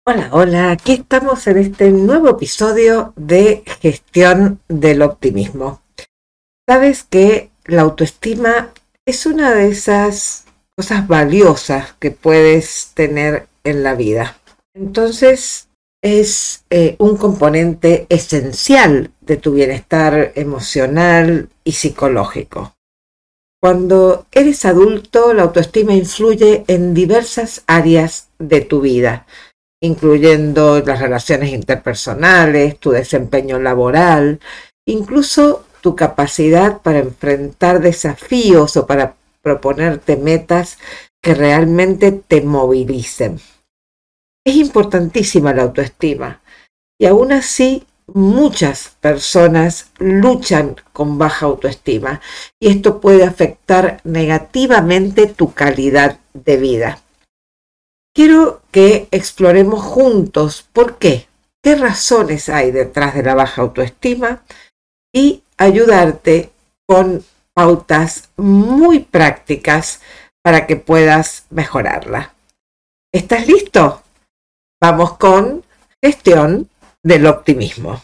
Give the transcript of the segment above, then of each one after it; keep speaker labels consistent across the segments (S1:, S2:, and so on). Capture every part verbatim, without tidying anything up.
S1: Hola, hola, aquí estamos en este nuevo episodio de Gestión del Optimismo. Sabes que la autoestima es una de esas cosas valiosas que puedes tener en la vida. Entonces, es eh, un componente esencial de tu bienestar emocional y psicológico. Cuando eres adulto, la autoestima influye en diversas áreas de tu vida, incluyendo las relaciones interpersonales, tu desempeño laboral, incluso tu capacidad para enfrentar desafíos o para proponerte metas que realmente te movilicen. Es importantísima la autoestima y aún así muchas personas luchan con baja autoestima y esto puede afectar negativamente tu calidad de vida. Quiero que exploremos juntos por qué, qué razones hay detrás de la baja autoestima y ayudarte con pautas muy prácticas para que puedas mejorarla. ¿Estás listo? Vamos con Gestión del Optimismo.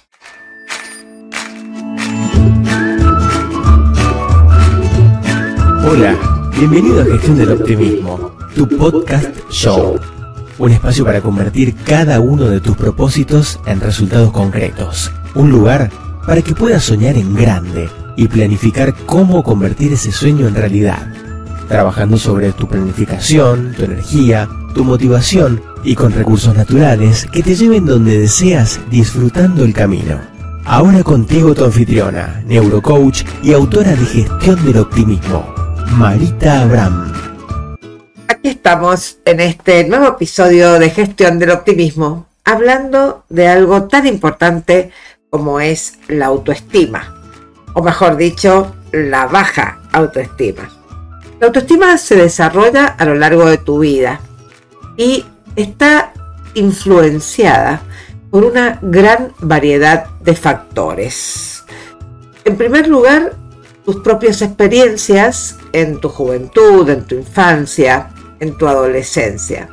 S2: Hola, bienvenido a Gestión del Optimismo, tu podcast show. Un espacio para convertir cada uno de tus propósitos en resultados concretos. Un lugar para que puedas soñar en grande y planificar cómo convertir ese sueño en realidad. Trabajando sobre tu planificación, tu energía, tu motivación y con recursos naturales que te lleven donde deseas disfrutando el camino. Ahora contigo tu anfitriona, neurocoach y autora de Gestión del Optimismo, Marita Abraham.
S1: Aquí estamos en este nuevo episodio de Gestión del Optimismo, hablando de algo tan importante como es la autoestima, o mejor dicho, la baja autoestima. La autoestima se desarrolla a lo largo de tu vida y está influenciada por una gran variedad de factores. En primer lugar, tus propias experiencias en tu juventud, en tu infancia, en tu adolescencia.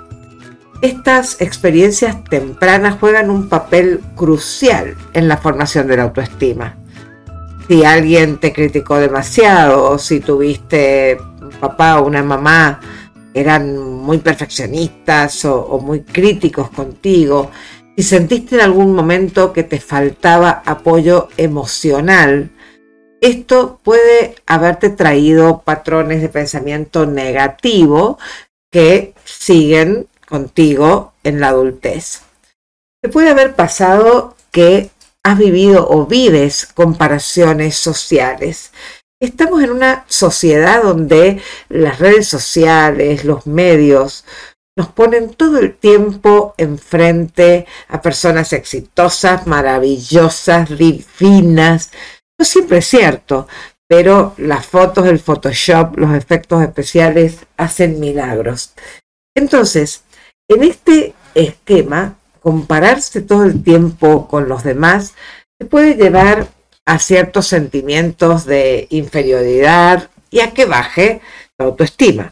S1: Estas experiencias tempranas juegan un papel crucial en la formación de la autoestima. Si alguien te criticó demasiado, si tuviste un papá o una mamá que eran muy perfeccionistas o, o muy críticos contigo, si sentiste en algún momento que te faltaba apoyo emocional, esto puede haberte traído patrones de pensamiento negativo que siguen contigo en la adultez. Te puede haber pasado que has vivido o vives comparaciones sociales. Estamos en una sociedad donde las redes sociales, los medios, nos ponen todo el tiempo enfrente a personas exitosas, maravillosas, divinas. No siempre es cierto, pero las fotos, el Photoshop, los efectos especiales hacen milagros. Entonces, en este esquema, compararse todo el tiempo con los demás te puede llevar a ciertos sentimientos de inferioridad y a que baje la autoestima.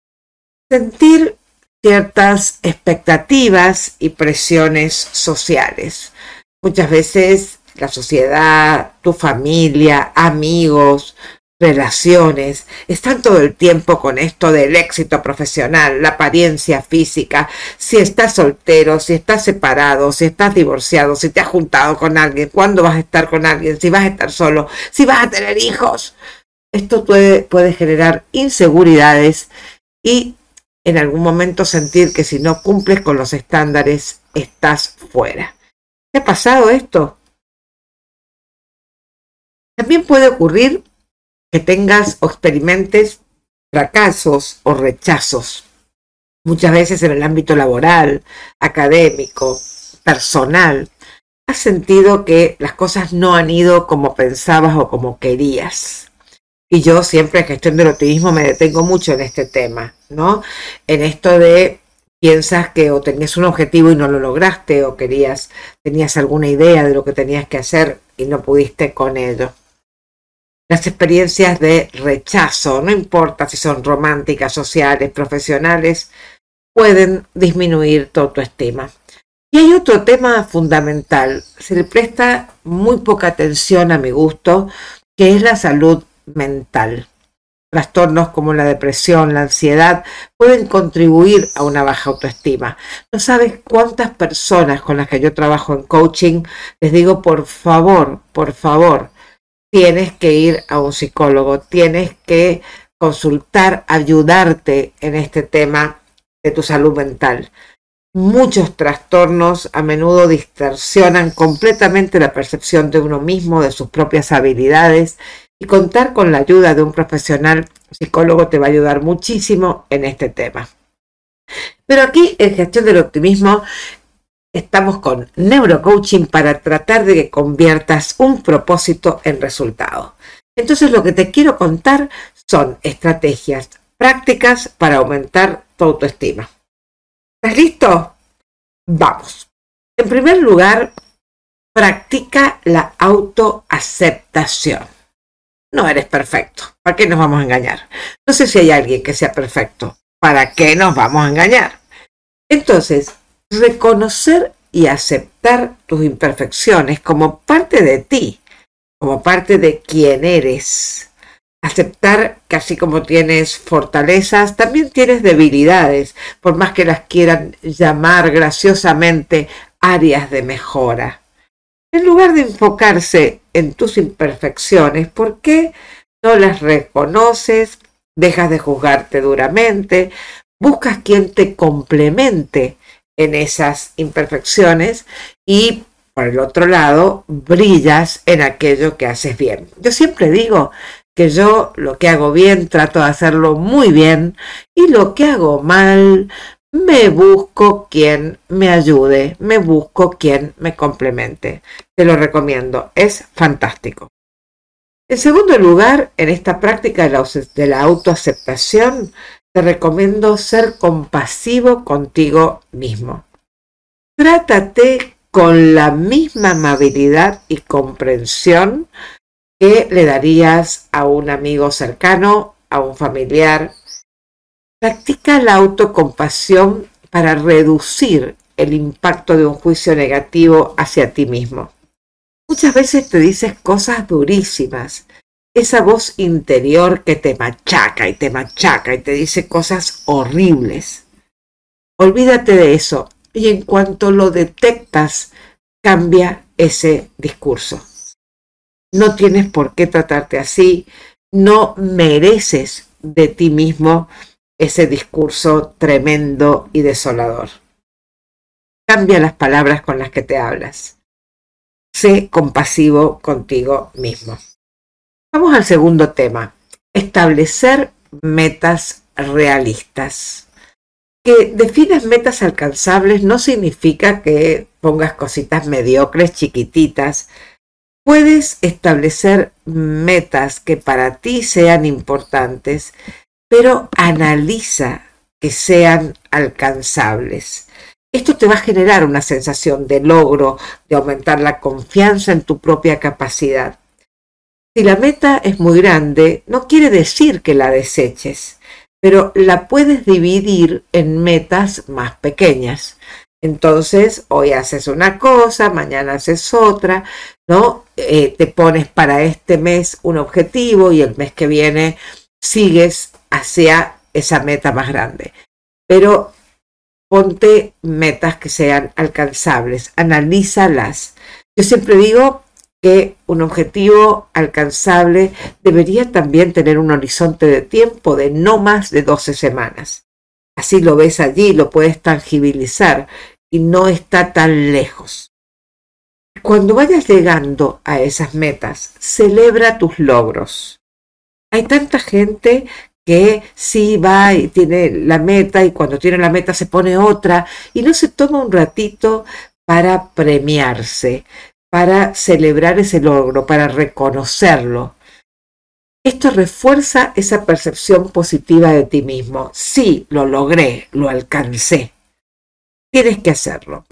S1: Sentir ciertas expectativas y presiones sociales. Muchas veces la sociedad, tu familia, amigos, relaciones, están todo el tiempo con esto del éxito profesional, la apariencia física, si estás soltero, si estás separado, si estás divorciado, si te has juntado con alguien, cuándo vas a estar con alguien, si vas a estar solo, si vas a tener hijos. Esto puede, puede generar inseguridades y en algún momento sentir que si no cumples con los estándares, estás fuera. ¿Te ha pasado esto? También puede ocurrir que tengas o experimentes fracasos o rechazos, muchas veces en el ámbito laboral, académico, personal. Has sentido que las cosas no han ido como pensabas o como querías. Y yo siempre en Gestión del Optimismo me detengo mucho en este tema, ¿no? En esto de piensas que o tenías un objetivo y no lo lograste, o querías, tenías alguna idea de lo que tenías que hacer y no pudiste con ello. Las experiencias de rechazo, no importa si son románticas, sociales, profesionales, pueden disminuir tu autoestima. Y hay otro tema fundamental, se le presta muy poca atención a mi gusto, que es la salud mental. Trastornos como la depresión, la ansiedad, pueden contribuir a una baja autoestima. No sabes cuántas personas con las que yo trabajo en coaching les digo, por favor, por favor, tienes que ir a un psicólogo, tienes que consultar, ayudarte en este tema de tu salud mental. Muchos trastornos a menudo distorsionan completamente la percepción de uno mismo, de sus propias habilidades, y contar con la ayuda de un profesional psicólogo te va a ayudar muchísimo en este tema. Pero aquí en Gestión del Optimismo estamos con neurocoaching para tratar de que conviertas un propósito en resultado. Entonces lo que te quiero contar son estrategias prácticas para aumentar tu autoestima. ¿Estás listo? Vamos. En primer lugar, practica la autoaceptación. No eres perfecto. ¿Para qué nos vamos a engañar? No sé si hay alguien que sea perfecto. ¿Para qué nos vamos a engañar? Entonces, reconocer y aceptar tus imperfecciones como parte de ti, como parte de quién eres. Aceptar que así como tienes fortalezas, también tienes debilidades, por más que las quieran llamar graciosamente áreas de mejora. En lugar de enfocarse en tus imperfecciones, ¿por qué no las reconoces? Dejas de juzgarte duramente, buscas quien te complemente en esas imperfecciones y, por el otro lado, brillas en aquello que haces bien. Yo siempre digo que yo lo que hago bien trato de hacerlo muy bien y lo que hago mal me busco quien me ayude, me busco quien me complemente. Te lo recomiendo, es fantástico. En segundo lugar, en esta práctica de la, de la autoaceptación, te recomiendo ser compasivo contigo mismo. Trátate con la misma amabilidad y comprensión que le darías a un amigo cercano, a un familiar. Practica la autocompasión para reducir el impacto de un juicio negativo hacia ti mismo. Muchas veces te dices cosas durísimas, esa voz interior que te machaca y te machaca y te dice cosas horribles. Olvídate de eso y en cuanto lo detectas, cambia ese discurso. No tienes por qué tratarte así, no mereces de ti mismo ese discurso tremendo y desolador. Cambia las palabras con las que te hablas. Sé compasivo contigo mismo. Vamos al segundo tema. Establecer metas realistas. Que definas metas alcanzables no significa que pongas cositas mediocres, chiquititas. Puedes establecer metas que para ti sean importantes, pero analiza que sean alcanzables. Esto te va a generar una sensación de logro, de aumentar la confianza en tu propia capacidad. Si la meta es muy grande, no quiere decir que la deseches, pero la puedes dividir en metas más pequeñas. Entonces, hoy haces una cosa, mañana haces otra, ¿no? Eh, te pones para este mes un objetivo y el mes que viene sigues hacia esa meta más grande. Pero ponte metas que sean alcanzables, analízalas. Yo siempre digo que un objetivo alcanzable debería también tener un horizonte de tiempo de no más de doce semanas. Así lo ves allí, lo puedes tangibilizar y no está tan lejos. Cuando vayas llegando a esas metas, celebra tus logros. Hay tanta gente que sí va y tiene la meta y cuando tiene la meta se pone otra y no se toma un ratito para premiarse, para celebrar ese logro, para reconocerlo. Esto refuerza esa percepción positiva de ti mismo. Sí, lo logré, lo alcancé. Tienes que hacerlo.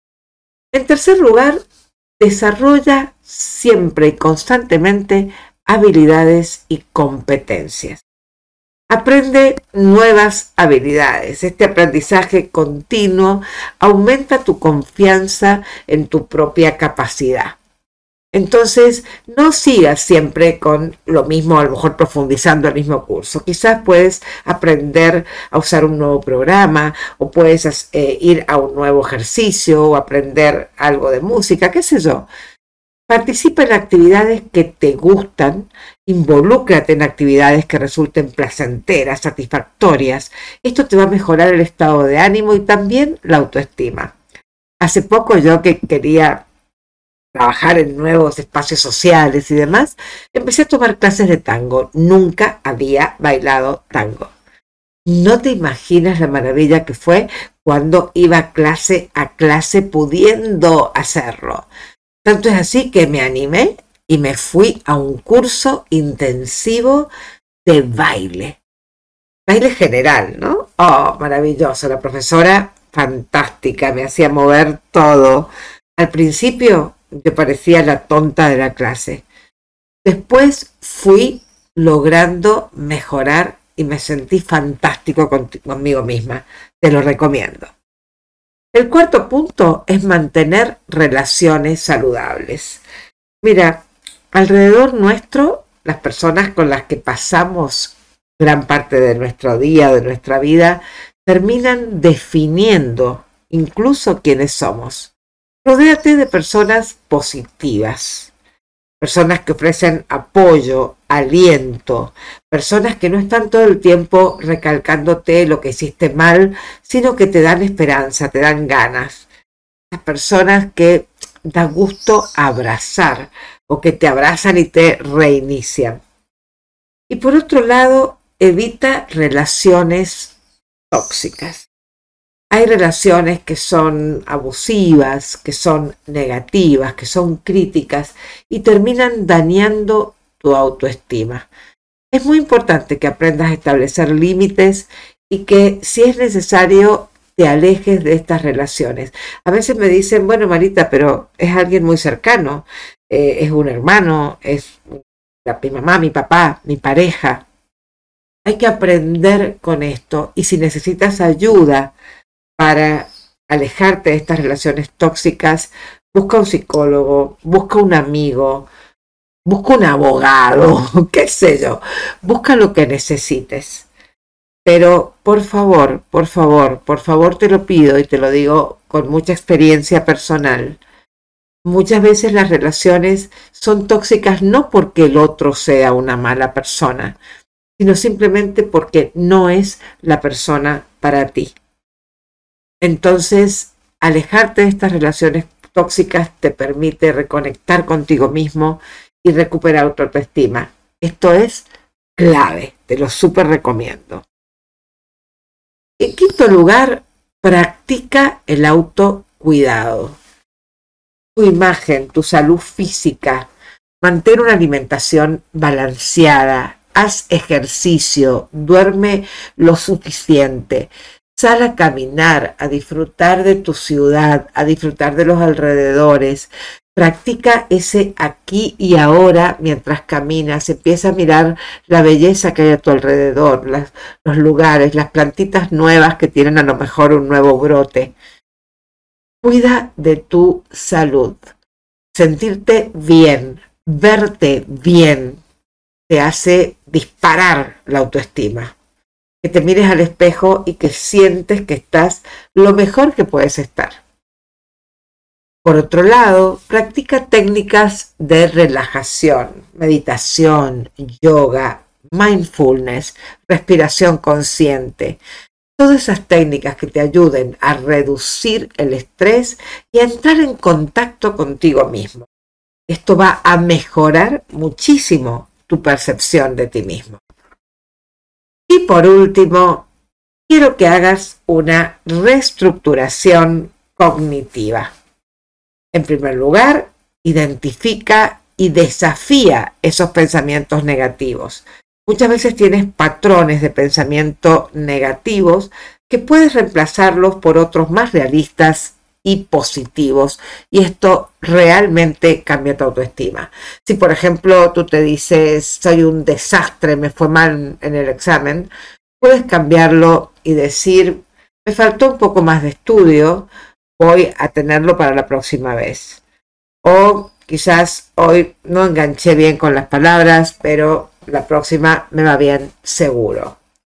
S1: En tercer lugar, desarrolla siempre y constantemente habilidades y competencias. Aprende nuevas habilidades. Este aprendizaje continuo aumenta tu confianza en tu propia capacidad. Entonces, no sigas siempre con lo mismo, a lo mejor profundizando el mismo curso. Quizás puedes aprender a usar un nuevo programa o puedes eh, ir a un nuevo ejercicio o aprender algo de música, qué sé yo. Participa en actividades que te gustan, involúcrate en actividades que resulten placenteras, satisfactorias. Esto te va a mejorar el estado de ánimo y también la autoestima. Hace poco yo que quería trabajar en nuevos espacios sociales y demás, empecé a tomar clases de tango. Nunca había bailado tango. No te imaginas la maravilla que fue cuando iba clase a clase pudiendo hacerlo. Tanto es así que me animé y me fui a un curso intensivo de baile. Baile general, ¿no? Oh, maravilloso. La profesora, fantástica, me hacía mover todo. Al principio me parecía la tonta de la clase. Después fui logrando mejorar y me sentí fantástico con, conmigo misma. Te lo recomiendo. El cuarto punto es mantener relaciones saludables. Mira, alrededor nuestro, las personas con las que pasamos gran parte de nuestro día, de nuestra vida, terminan definiendo incluso quiénes somos. Rodéate de personas positivas, personas que ofrecen apoyo, aliento, personas que no están todo el tiempo recalcándote lo que hiciste mal, sino que te dan esperanza, te dan ganas. Las personas que da gusto abrazar o que te abrazan y te reinician. Y por otro lado, evita relaciones tóxicas. Hay relaciones que son abusivas, que son negativas, que son críticas y terminan dañando tu autoestima. Es muy importante que aprendas a establecer límites y que, si es necesario, te alejes de estas relaciones. A veces me dicen, bueno, Marita, pero es alguien muy cercano, eh, es un hermano, es la, mi mamá, mi papá, mi pareja. Hay que aprender con esto y si necesitas ayuda para alejarte de estas relaciones tóxicas, busca un psicólogo, busca un amigo, busca un abogado, qué sé yo, busca lo que necesites. Pero por favor, por favor, por favor te lo pido y te lo digo con mucha experiencia personal. Muchas veces las relaciones son tóxicas no porque el otro sea una mala persona, sino simplemente porque no es la persona para ti. Entonces, alejarte de estas relaciones tóxicas te permite reconectar contigo mismo y recuperar tu autoestima. Esto es clave, te lo súper recomiendo. En quinto lugar, practica el autocuidado. Tu imagen, tu salud física, mantén una alimentación balanceada, haz ejercicio, duerme lo suficiente. Sal a caminar, a disfrutar de tu ciudad, a disfrutar de los alrededores. Practica ese aquí y ahora mientras caminas. Empieza a mirar la belleza que hay a tu alrededor, las, los lugares, las plantitas nuevas que tienen a lo mejor un nuevo brote. Cuida de tu salud. Sentirte bien, verte bien, te hace disparar la autoestima. Que te mires al espejo y que sientes que estás lo mejor que puedes estar. Por otro lado, practica técnicas de relajación, meditación, yoga, mindfulness, respiración consciente. Todas esas técnicas que te ayuden a reducir el estrés y a entrar en contacto contigo mismo. Esto va a mejorar muchísimo tu percepción de ti mismo. Y por último, quiero que hagas una reestructuración cognitiva. En primer lugar, identifica y desafía esos pensamientos negativos. Muchas veces tienes patrones de pensamiento negativos que puedes reemplazarlos por otros más realistas y positivos, y esto realmente cambia tu autoestima. Si por ejemplo tú te dices soy un desastre, me fue mal en el examen, puedes cambiarlo y decir me faltó un poco más de estudio, voy a tenerlo para la próxima vez. O quizás hoy no enganché bien con las palabras, pero la próxima me va bien seguro.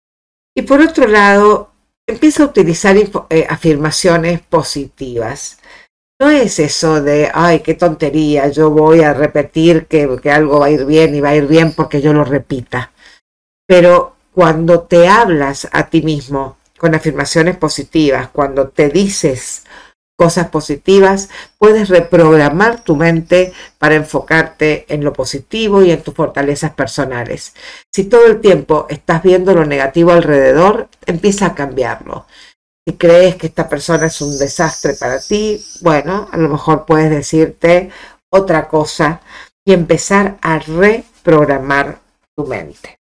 S1: Y por otro lado, empieza a utilizar eh, afirmaciones positivas. No es eso de, ay, qué tontería, yo voy a repetir que, que algo va a ir bien y va a ir bien porque yo lo repita. Pero cuando te hablas a ti mismo con afirmaciones positivas, cuando te dices cosas positivas, puedes reprogramar tu mente para enfocarte en lo positivo y en tus fortalezas personales. Si todo el tiempo estás viendo lo negativo alrededor, empieza a cambiarlo. Si crees que esta persona es un desastre para ti, bueno, a lo mejor puedes decirte otra cosa y empezar a reprogramar tu mente.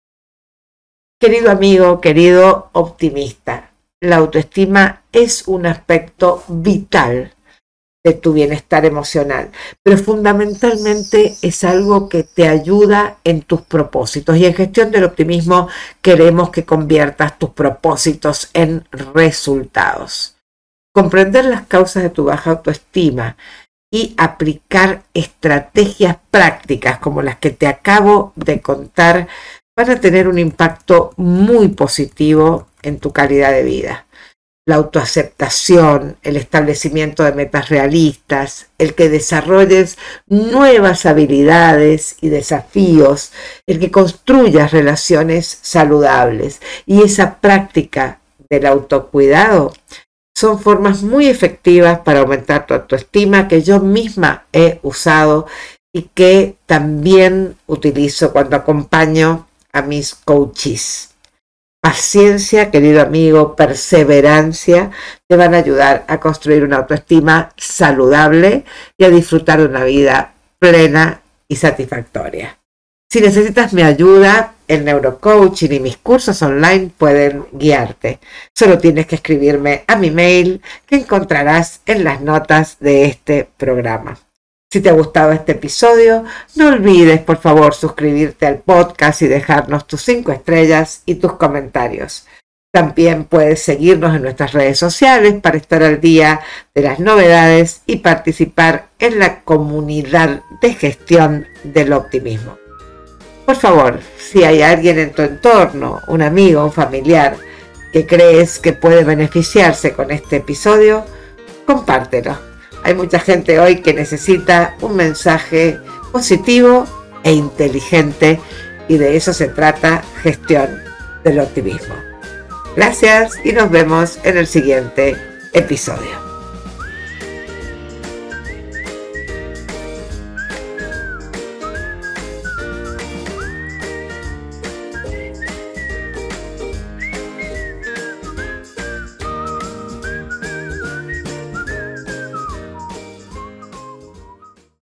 S1: Querido amigo, querido optimista, la autoestima es un aspecto vital de tu bienestar emocional, pero fundamentalmente es algo que te ayuda en tus propósitos. Y en Gestión del Optimismo queremos que conviertas tus propósitos en resultados. Comprender las causas de tu baja autoestima y aplicar estrategias prácticas como las que te acabo de contar van a tener un impacto muy positivo en tu calidad de vida. La autoaceptación, el establecimiento de metas realistas, el que desarrolles nuevas habilidades y desafíos, el que construyas relaciones saludables y esa práctica del autocuidado son formas muy efectivas para aumentar tu autoestima que yo misma he usado y que también utilizo cuando acompaño a mis coaches. Paciencia, querido amigo, perseverancia te van a ayudar a construir una autoestima saludable y a disfrutar de una vida plena y satisfactoria. Si necesitas mi ayuda, el neurocoaching y mis cursos online pueden guiarte. Solo tienes que escribirme a mi mail que encontrarás en las notas de este programa. Si te ha gustado este episodio, no olvides por favor suscribirte al podcast y dejarnos tus cinco estrellas y tus comentarios. También puedes seguirnos en nuestras redes sociales para estar al día de las novedades y participar en la comunidad de Gestión del Optimismo. Por favor, si hay alguien en tu entorno, un amigo, un familiar, que crees que puede beneficiarse con este episodio, compártelo. Hay mucha gente hoy que necesita un mensaje positivo e inteligente y de eso se trata Gestión del Optimismo. Gracias y nos vemos en el siguiente episodio.